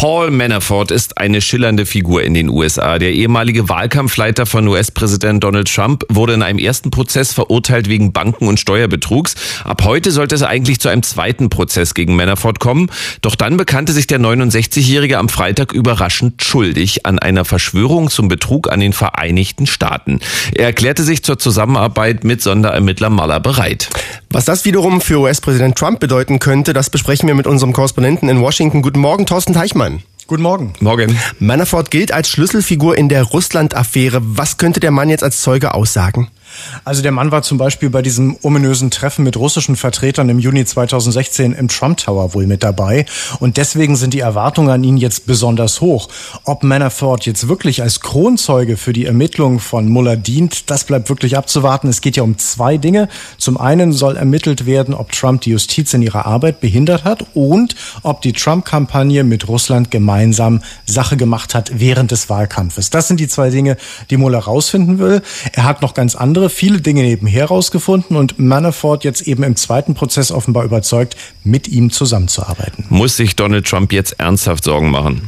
Paul Manafort ist eine schillernde Figur in den USA. Der ehemalige Wahlkampfleiter von US-Präsident Donald Trump wurde in einem ersten Prozess verurteilt wegen Banken- und Steuerbetrugs. Ab heute sollte es eigentlich zu einem zweiten Prozess gegen Manafort kommen. Doch dann bekannte sich der 69-Jährige am Freitag überraschend schuldig an einer Verschwörung zum Betrug an den Vereinigten Staaten. Er erklärte sich zur Zusammenarbeit mit Sonderermittler Mueller bereit. Was das wiederum für US-Präsident Trump bedeuten könnte, das besprechen wir mit unserem Korrespondenten in Washington. Guten Morgen, Thorsten Teichmann. Guten Morgen. Morgen. Manafort gilt als Schlüsselfigur in der Russland-Affäre. Was könnte der Mann jetzt als Zeuge aussagen? Also der Mann war zum Beispiel bei diesem ominösen Treffen mit russischen Vertretern im Juni 2016 im Trump Tower wohl mit dabei. Und deswegen sind die Erwartungen an ihn jetzt besonders hoch. Ob Manafort jetzt wirklich als Kronzeuge für die Ermittlungen von Mueller dient, das bleibt wirklich abzuwarten. Es geht ja um zwei Dinge. Zum einen soll ermittelt werden, ob Trump die Justiz in ihrer Arbeit behindert hat und ob die Trump-Kampagne mit Russland gemeinsam Sache gemacht hat während des Wahlkampfes. Das sind die zwei Dinge, die Mueller rausfinden will. Er hat noch ganz andere viele Dinge nebenher rausgefunden und Manafort jetzt eben im zweiten Prozess offenbar überzeugt, mit ihm zusammenzuarbeiten. Muss sich Donald Trump jetzt ernsthaft Sorgen machen?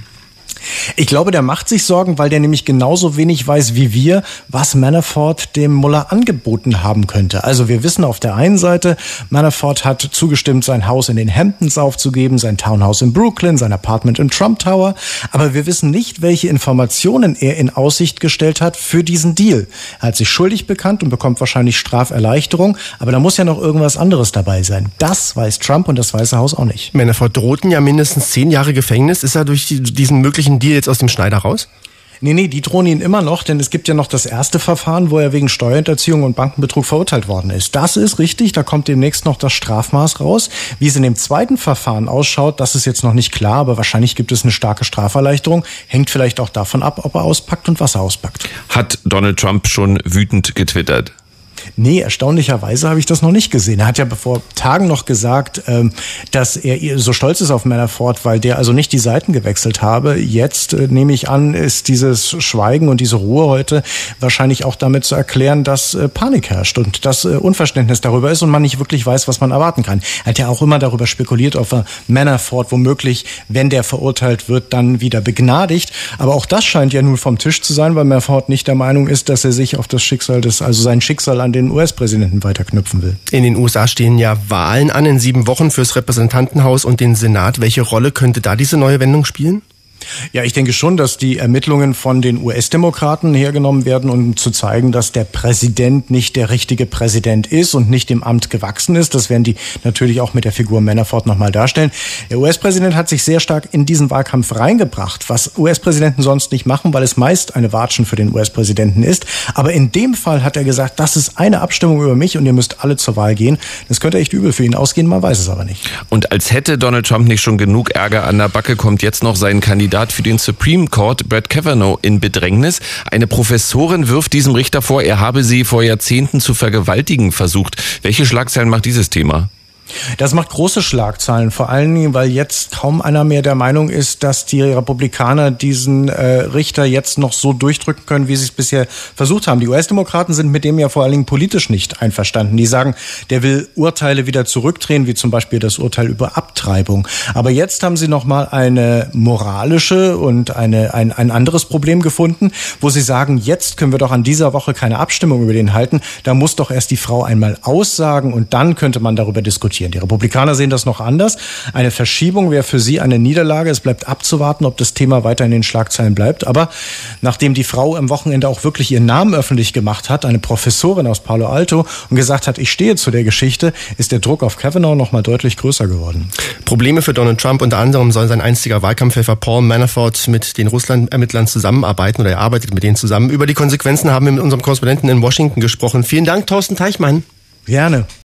Ich glaube, der macht sich Sorgen, weil der nämlich genauso wenig weiß wie wir, was Manafort dem Mueller angeboten haben könnte. Also wir wissen auf der einen Seite, Manafort hat zugestimmt, sein Haus in den Hamptons aufzugeben, sein Townhouse in Brooklyn, sein Apartment im Trump Tower. Aber wir wissen nicht, welche Informationen er in Aussicht gestellt hat für diesen Deal. Er hat sich schuldig bekannt und bekommt wahrscheinlich Straferleichterung. Aber da muss ja noch irgendwas anderes dabei sein. Das weiß Trump und das Weiße Haus auch nicht. Manafort drohten ja mindestens 10 Jahre Gefängnis. Ist er durch diesen möglichen Deal jetzt aus dem Schneider raus? Nee, die drohen ihn immer noch, denn es gibt ja noch das erste Verfahren, wo er wegen Steuerhinterziehung und Bankenbetrug verurteilt worden ist. Das ist richtig, da kommt demnächst noch das Strafmaß raus. Wie es in dem zweiten Verfahren ausschaut, das ist jetzt noch nicht klar, aber wahrscheinlich gibt es eine starke Straferleichterung. Hängt vielleicht auch davon ab, ob er auspackt und was er auspackt. Hat Donald Trump schon wütend getwittert? Nee, erstaunlicherweise habe ich das noch nicht gesehen. Er hat ja vor Tagen noch gesagt, dass er so stolz ist auf Manafort, weil der also nicht die Seiten gewechselt habe. Jetzt, nehme ich an, ist dieses Schweigen und diese Ruhe heute wahrscheinlich auch damit zu erklären, dass Panik herrscht und dass Unverständnis darüber ist und man nicht wirklich weiß, was man erwarten kann. Er hat ja auch immer darüber spekuliert, ob er Manafort womöglich, wenn der verurteilt wird, dann wieder begnadigt. Aber auch das scheint ja nun vom Tisch zu sein, weil Manafort nicht der Meinung ist, dass er sich auf das Schicksal also sein Schicksal an den US-Präsidenten weiterknüpfen will. In den USA stehen ja Wahlen an in 7 Wochen fürs Repräsentantenhaus und den Senat. Welche Rolle könnte da diese neue Wendung spielen? Ja, ich denke schon, dass die Ermittlungen von den US-Demokraten hergenommen werden, um zu zeigen, dass der Präsident nicht der richtige Präsident ist und nicht dem Amt gewachsen ist. Das werden die natürlich auch mit der Figur Manafort nochmal darstellen. Der US-Präsident hat sich sehr stark in diesen Wahlkampf reingebracht, was US-Präsidenten sonst nicht machen, weil es meist eine Watschen für den US-Präsidenten ist. Aber in dem Fall hat er gesagt, das ist eine Abstimmung über mich und ihr müsst alle zur Wahl gehen. Das könnte echt übel für ihn ausgehen, man weiß es aber nicht. Und als hätte Donald Trump nicht schon genug Ärger an der Backe, kommt jetzt noch sein Kandidat für den Supreme Court, Brett Kavanaugh, in Bedrängnis. Eine Professorin wirft diesem Richter vor, er habe sie vor Jahrzehnten zu vergewaltigen versucht. Welche Schlagzeilen macht dieses Thema? Das macht große Schlagzeilen, vor allen Dingen, weil jetzt kaum einer mehr der Meinung ist, dass die Republikaner diesen Richter jetzt noch so durchdrücken können, wie sie es bisher versucht haben. Die US-Demokraten sind mit dem ja vor allen Dingen politisch nicht einverstanden. Die sagen, der will Urteile wieder zurückdrehen, wie zum Beispiel das Urteil über Abtreibung. Aber jetzt haben sie nochmal eine moralische und ein anderes Problem gefunden, wo sie sagen, jetzt können wir doch an dieser Woche keine Abstimmung über den halten. Da muss doch erst die Frau einmal aussagen und dann könnte man darüber diskutieren. Die Republikaner sehen das noch anders. Eine Verschiebung wäre für sie eine Niederlage. Es bleibt abzuwarten, ob das Thema weiter in den Schlagzeilen bleibt. Aber nachdem die Frau am Wochenende auch wirklich ihren Namen öffentlich gemacht hat, eine Professorin aus Palo Alto, und gesagt hat, ich stehe zu der Geschichte, ist der Druck auf Kavanaugh noch mal deutlich größer geworden. Probleme für Donald Trump. Unter anderem soll sein einstiger Wahlkampfhelfer Paul Manafort mit den Russland-Ermittlern zusammenarbeiten oder er arbeitet mit denen zusammen. Über die Konsequenzen haben wir mit unserem Korrespondenten in Washington gesprochen. Vielen Dank, Thorsten Teichmann. Gerne.